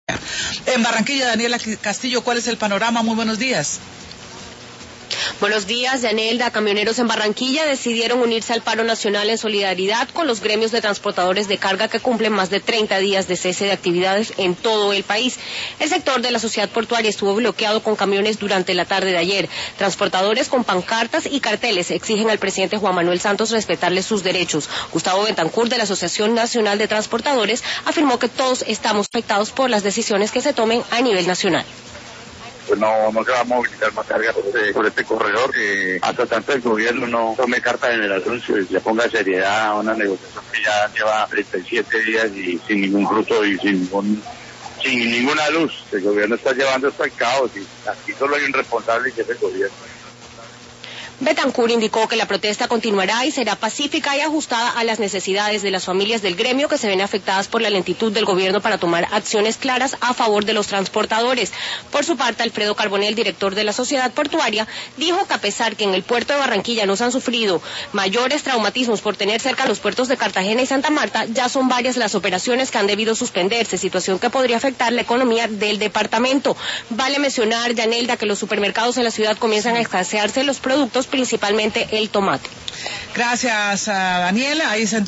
En Barranquilla, Daniela Castillo, ¿cuál es el panorama? Muy buenos días. Buenos días, Yanelda. Camioneros en Barranquilla decidieron unirse al paro nacional en solidaridad con los gremios de transportadores de carga que cumplen más de 30 días de cese de actividades en todo el país. El sector de la sociedad portuaria estuvo bloqueado con camiones durante la tarde de ayer. Transportadores con pancartas y carteles exigen al presidente Juan Manuel Santos respetarles sus derechos. Gustavo Betancur, de la Asociación Nacional de Transportadores, afirmó que todos estamos afectados por las decisiones que se tomen a nivel nacional. Pues no se va a movilizar más carga por este corredor, que hasta tanto el gobierno no tome carta de generación, se le ponga seriedad a una negociación que ya lleva 37 días y sin ningún fruto y sin ninguna luz. El gobierno está llevando esto al caos y aquí solo hay un responsable, que es el gobierno. Betancur indicó que la protesta continuará y será pacífica y ajustada a las necesidades de las familias del gremio que se ven afectadas por la lentitud del gobierno para tomar acciones claras a favor de los transportadores. Por su parte, Alfredo Carbonell, director de la sociedad portuaria, dijo que a pesar que en el puerto de Barranquilla no se han sufrido mayores traumatismos por tener cerca los puertos de Cartagena y Santa Marta, ya son varias las operaciones que han debido suspenderse, situación que podría afectar la economía del departamento. Vale mencionar, Yanelda, que los supermercados en la ciudad comienzan a escasearse los productos, principalmente el tomate. Gracias, Daniela. Ahí se